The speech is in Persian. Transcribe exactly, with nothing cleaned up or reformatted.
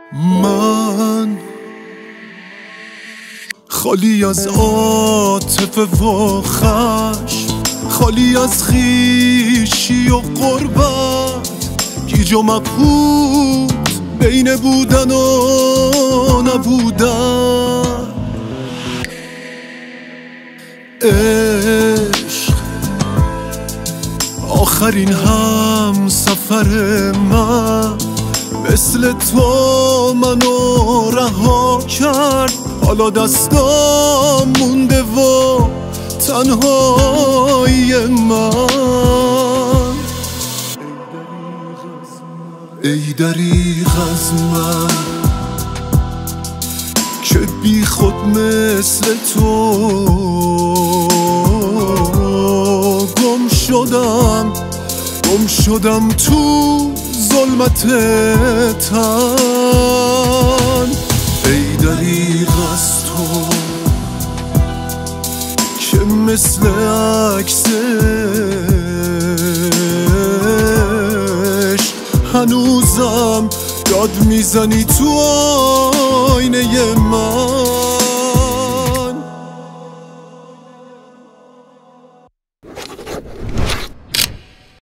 من خالی از عاطفه و خشم، خالی از خویشی و غربت، گیج و مبهوت بین بودن و نبودن. عشق آخرین هم سفر من، مثل تو منو رها کرد. حالا دستام مونده و تنهایی من. ای دریغ از من که بی خود مثل تو گم شدم، گم شدم تو ظلمت تن. ای دریغ از تو که مثل عکسش هنوزم داد میزنی تو آینه من.